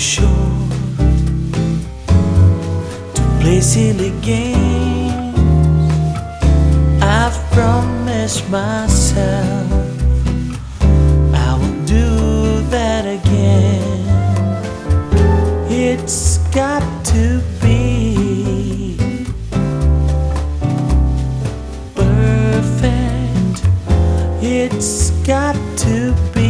short to play silly games. I've promised myself I will do that again. It's got to be perfect. It's got to be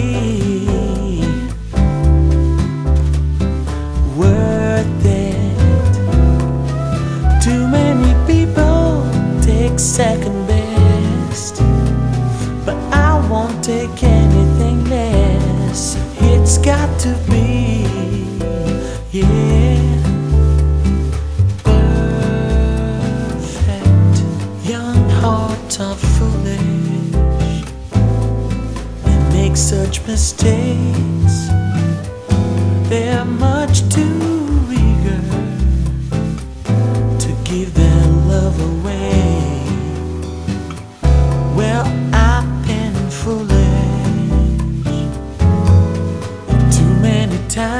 worth it. Too many people take second best, but I won't take anything less. It's got to be, yeah, perfect. Young hearts are foolish and make such mistakes. They're much too eager to give their love away. Well, I've been foolish too many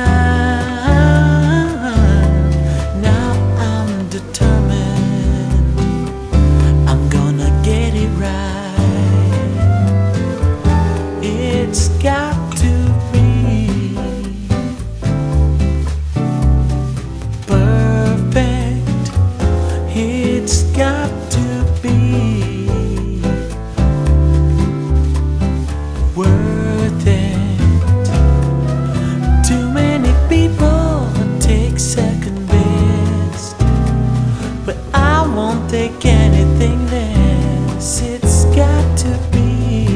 times. Now I'm determined I'm gonna get it right. It's got to be perfect. It's got to be worth it. Too many people take second best, but I won't take anything less. It's got to be,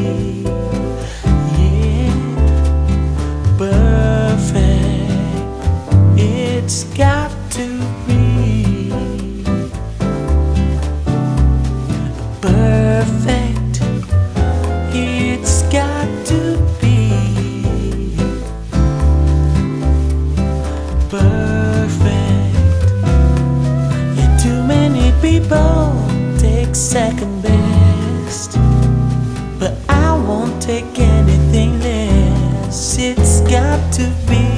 yeah, perfect. It's got to be perfect. It's got to be perfect. Yeah, too many people take second best, but I won't take anything less. It's got to be